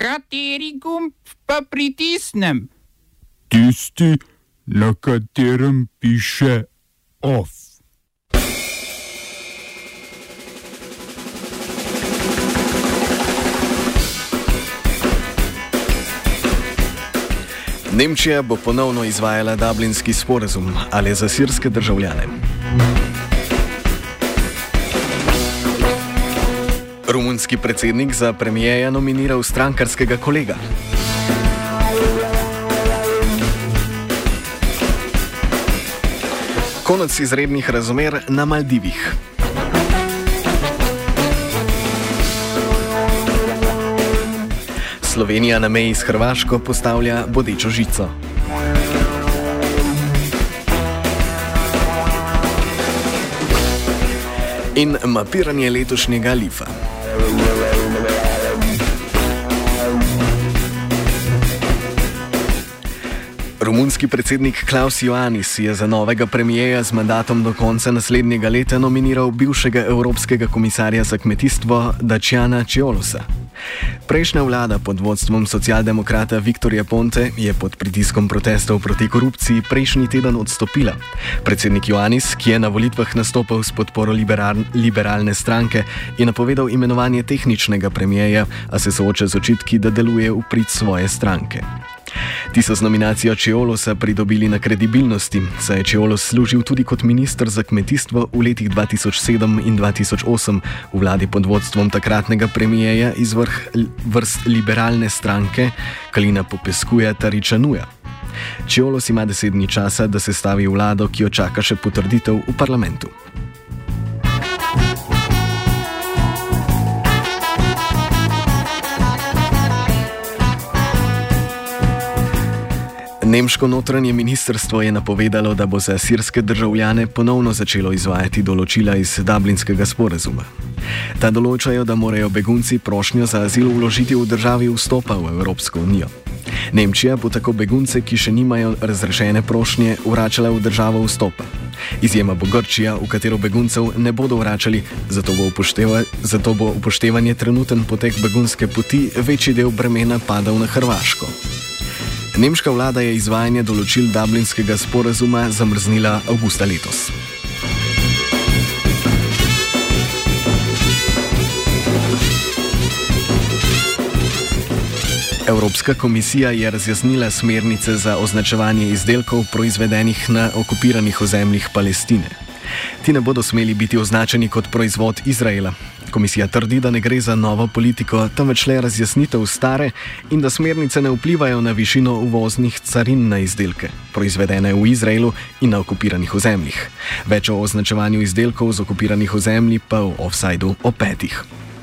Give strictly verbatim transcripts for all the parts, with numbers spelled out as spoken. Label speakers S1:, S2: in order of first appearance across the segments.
S1: Kateri gumb pa pritisnem?
S2: Tisti, na katerem piše OF.
S3: Nemčija bo ponovno izvajala Dublinski sporazum, ali za sirske državljane. Romunski predsednik za premijeja nominiral strankarskega kolega. Konec izrednih razmer na Maldivih. Slovenija na meji s Hrvaško postavlja bodečo žico. In mapiranje letošnjega lifa. Romunski predsednik Klaus Iohannis je za novega premijeja z mandatom do konca naslednjega leta nominiral bivšega evropskega komisarja za kmetijstvo Daciana Ciolosa. Prejšnja vlada pod vodstvom socialdemokrata Viktorja Ponte je pod pritiskom protestov proti korupciji prejšnji teden odstopila. Predsednik Iohannis, ki je na volitvah nastopal s podporo liberal, liberalne stranke, je napovedal imenovanje tehničnega premijeja, a se sooča z očitki, da deluje v prid svoje stranke. Ti so z nominacijo Ciolosa pridobili na kredibilnosti, saj je Ciolos služil tudi kot minister za kmetijstvo v letih dva tisoč sedem in dva tisoč osem v vladi pod vodstvom takratnega premijeja iz vrh vrst liberalne stranke Kalina Popescuja Taričanuja. Ciolos ima deset dni časa, da sestavi vlado, ki jo čaka še potrditev v parlamentu. Nemško notranje ministrstvo je napovedalo, da bo za sirske državljane ponovno začelo izvajati določila iz Dublinskega sporazuma. Ta določajo, da morajo begunci prošnjo za azil vložiti v državi vstopa v Evropsko unijo. Nemčija bo tako begunce, ki še nimajo razrešene prošnje, vračala v državo vstopa. Izjema bo Grčija, v katero beguncev ne bodo vračali, zato bo, upošteva, zato bo upoštevanje trenuten potek begunske poti večji del bremena padal na Hrvaško. Nemška vlada je izvajanje določil Dublinskega sporazuma zamrznila avgusta letos. Evropska komisija je razjasnila smernice za označevanje izdelkov proizvedenih na okupiranih ozemljih Palestine. Ti ne bodo smeli biti označeni kot proizvod Izraela. Komisija trdi, da ne gre za novo politiko, temveč le razjasnitev stare in da smernice ne vplivajo na višino uvoznih carin na izdelke, proizvedene v Izraelu in na okupiranih ozemljih. Več o označevanju izdelkov z okupiranih ozemlji pa v Offsideu o petih.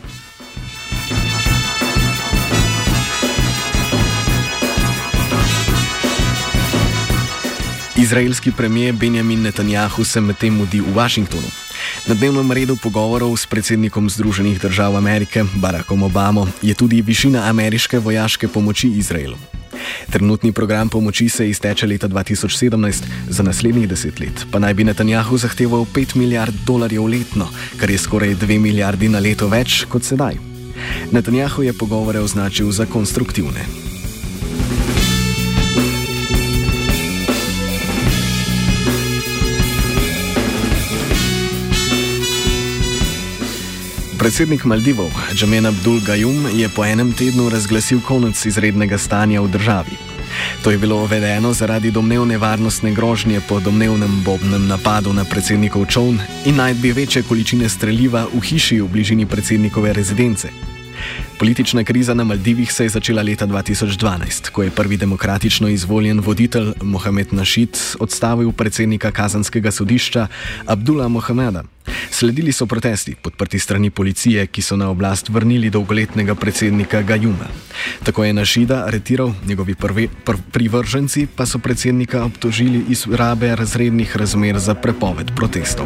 S3: Izraelski premijer Benjamin Netanjahu se medtem mudi v Washingtonu. Na dnevnem redu pogovorov s predsednikom Združenih držav Amerike, Barackom Obamo, je tudi višina ameriške vojaške pomoči Izraelu. Trenutni program pomoči se izteče leta dva tisoč sedemnajst, za naslednjih deset let pa naj bi Netanjahu zahteval pet milijard dolarjev letno, kar je skoraj dve milijardi na leto več kot sedaj. Netanjahu je pogovore označil za konstruktivne. Predsednik Maldivov, Jamin Abdul Gayoom, je po enem tednu razglasil konec izrednega stanja v državi. To je bilo uvedeno zaradi domnevne varnostne grožnje po domnevnem bombnem napadu na predsednikov čoln in najdbi večje količine streliva v hiši v bližini predsednikove rezidence. Politična kriza na Maldivih se je začela leta dva tisoč dvanajst, ko je prvi demokratično izvoljen voditelj Mohamed Našid odstavil predsednika kazanskega sodišča Abdula Mohameda. Sledili so protesti, podprti strani policije, ki so na oblast vrnili dolgoletnega predsednika Gayooma. Tako je Našida aretiral, njegovi prvi, pr, privrženci pa so predsednika obtožili iz rabe razrednih razmer za prepoved protestov.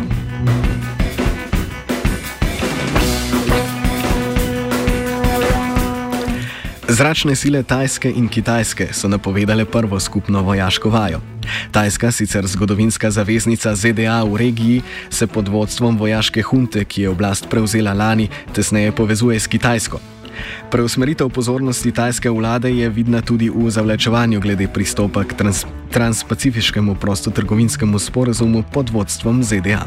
S3: Zračne sile Tajske in Kitajske so napovedale prvo skupno vojaško vajo. Tajska, sicer zgodovinska zaveznica Z D A v regiji, se pod vodstvom vojaške hunte, ki je oblast prevzela lani, tesneje povezuje s Kitajsko. Preusmeritev pozornosti tajske vlade je vidna tudi v zavlačevanju glede pristopa k trans transpacifiškemu prostotrgovinskemu sporazumu pod vodstvom Z D A.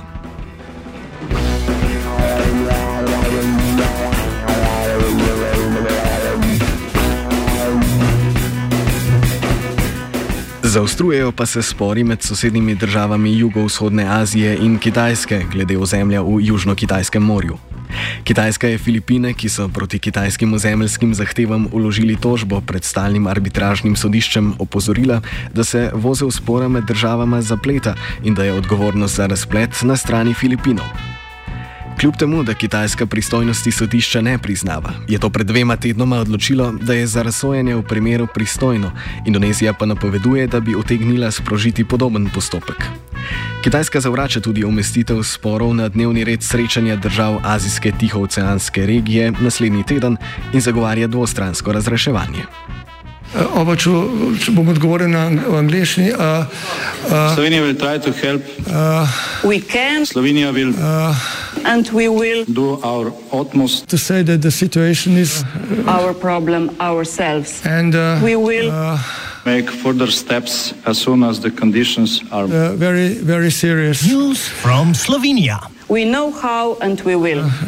S3: Zaostrujejo pa se spori med sosednjimi državami jugovzhodne Azije in Kitajske glede ozemlja v Južno-Kitajskem morju. Kitajska je Filipine, ki so proti kitajskim ozemeljskim zahtevam vložili tožbo pred stalnim arbitražnim sodiščem, opozorila, da se vozel spora med državama zapleta in da je odgovornost za razplet na strani Filipinov. Kljub temu, da Kitajska pristojnosti sodišča ne priznava, je to pred dvema tednoma odločilo, da je za razsojanje v primeru pristojno, Indonezija pa napoveduje, da bi utegnila sprožiti podoben postopek. Kitajska zavrača tudi umestitev sporov na dnevni red srečanja držav azijske tihooceanske regije naslednji teden in zagovarja dvostransko razreševanje.
S4: Oba, če, če bom odgovoril na angleščini. Uh, uh,
S5: Slovenija will try to help.
S4: Uh,
S6: we can.
S5: Slovenija will.
S4: Uh,
S6: and we will.
S5: Do our utmost.
S4: To say that the situation is.
S6: Our problem ourselves.
S4: And uh,
S6: we will.
S4: Uh,
S5: make further steps as soon as the conditions are.
S4: Uh, very, very serious.
S7: News from Slovenia.
S6: We know how and we will. Uh,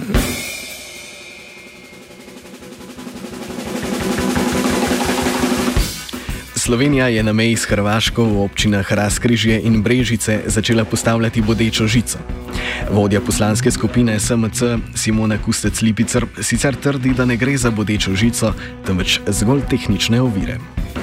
S3: Slovenija je na meji s Hrvaško v občinah Razkrižje in Brežice začela postavljati bodečo žico. Vodja poslanske skupine S M C Simona Kustec Lipicer sicer trdi, da ne gre za bodečo žico, temveč zgolj tehnične ovire.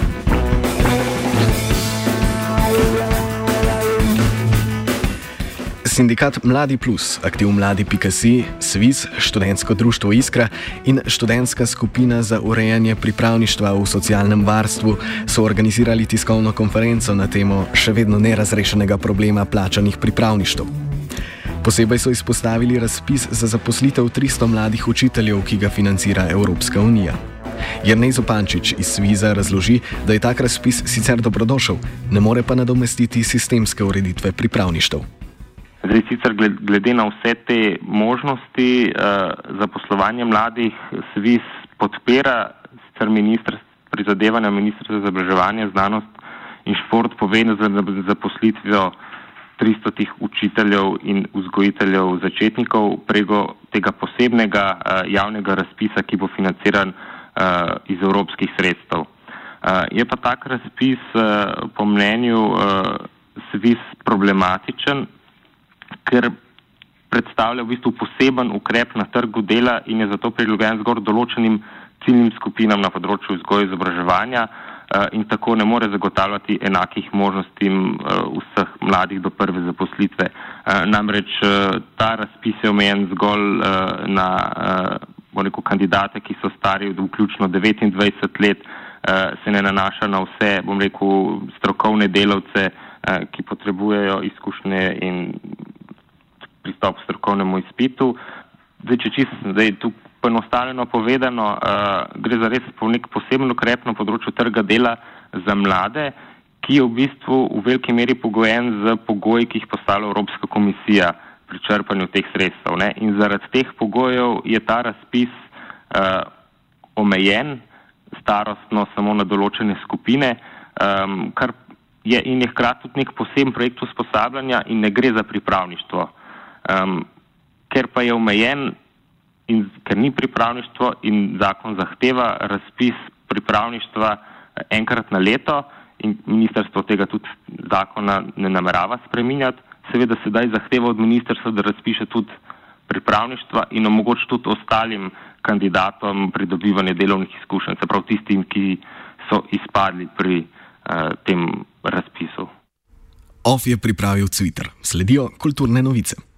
S3: Sindikat Mladi Plus, Aktiv Mladi pika si, Sviz, Študentsko društvo Iskra in Študentska skupina za urejanje pripravništva v socialnem varstvu so organizirali tiskovno konferenco na temo še vedno nerazrešenega problema plačanih pripravništev. Posebej so izpostavili razpis za zaposlitev tristo mladih učiteljev, ki ga financira Evropska unija. Jernej Zupančič iz Sviza razloži, da je tak razpis sicer dobrodošel, ne more pa nadomestiti sistemske ureditve pripravništev.
S8: Zdaj, sicer glede na vse te možnosti uh, za poslovanje mladih, Sviz podpira sicer prizadevanja Ministrstva za izobraževanje, znanost in šport povedano za zaposlitvijo tristotih učiteljev in vzgojiteljev začetnikov preko tega posebnega uh, javnega razpisa, ki bo financiran uh, iz evropskih sredstev. Uh, je pa tak razpis uh, po mnenju uh, Sviz problematičen, ker predstavlja v bistvu poseben ukrep na trgu dela in je zato prilagojen zgolj določenim ciljnim skupinam na področju vzgoje in izobraževanja in tako ne more zagotavljati enakih možnosti vseh mladih do prve zaposlitve. Namreč ta razpis je omejen zgolj na rekel, kandidate, ki so stari vključno devetindvajset let, se ne nanaša na vse, bom rekel, strokovne delavce, ki potrebujejo izkušnje in pristop k strokovnemu izpitu. Zdaj, če čisto zdaj tu poenostavljeno povedano, uh, gre za res po nek poseben ukrep na področju trga dela za mlade, ki je v bistvu v veliki meri pogojen z pogoji, ki jih postavlja Evropska komisija pri črpanju teh sredstev. Ne? In zaradi teh pogojev je ta razpis uh, omejen, starostno samo na določene skupine, um, kar je in je hkrati tudi nek poseben projekt usposabljanja in ne gre za pripravništvo. Um, ker pa je omejen in ker ni pripravništvo in zakon zahteva razpis pripravništva enkrat na leto in ministrstvo tega tudi zakona ne namerava spreminjati, seveda sedaj zahteva od ministrstva, da razpiše tudi pripravništva in omogoči tudi ostalim kandidatom pridobivanje delovnih izkušenj, se pravi tistim, ki so izpadli pri uh, tem razpisu.
S3: Off je pripravil Twitter. Sledijo kulturne novice.